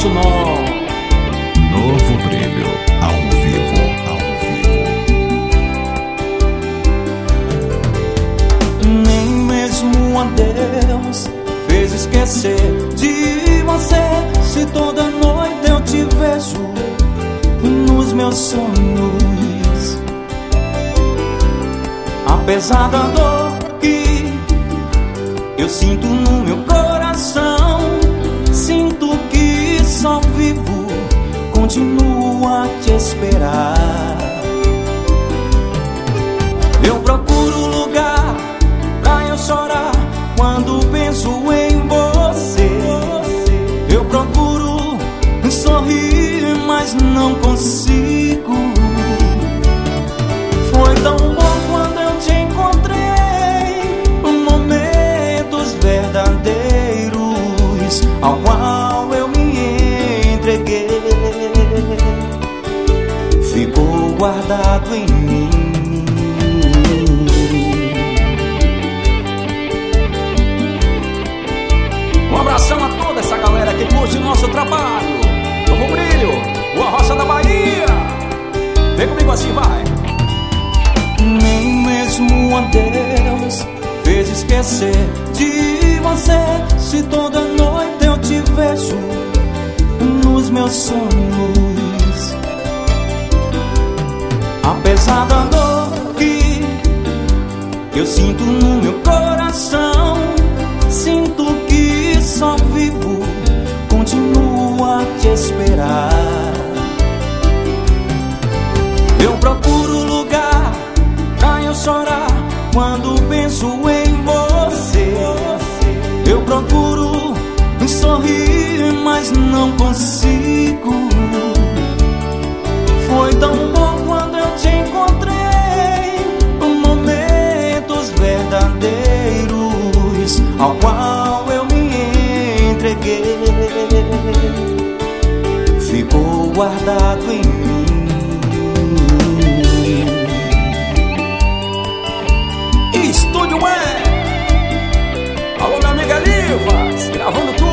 nosso nó. Novo Brilho, ao vivo, ao vivo. Nem mesmo a Deus fez esquecer de você. Se toda noite eu te vejo nos meus sonhos, apesar da dor que eu sinto no meu coração, sinto que só vivo, continuo a te esperar. Eu procuro lugar pra eu chorar quando penso em você. Eu procuro sorrir, mas não consigo. Foi tão bom quando eu te encontrei, momentos verdadeiros ao qual eu me entreguei. Ficou guardado em mim. Um abração a toda essa galera que curte o nosso trabalho. Novo Brilho, o Arrocha da Bahia. Vem comigo assim, vai. Nem mesmo a Deus fez esquecer de você. Se toda noite eu te vejo nos meus sonhos, apesar da dor que eu sinto no meu coração, sinto que só vivo, continuo a te esperar. Eu procuro lugar pra eu chorar quando penso em você. Eu procuro sorrir, mas não consigo. Foi tão bom quando eu te encontrei, momentos verdadeiros ao qual eu me entreguei. Ficou guardado em mim. Estúdio Alô, minha amiga Livas, gravando tudo.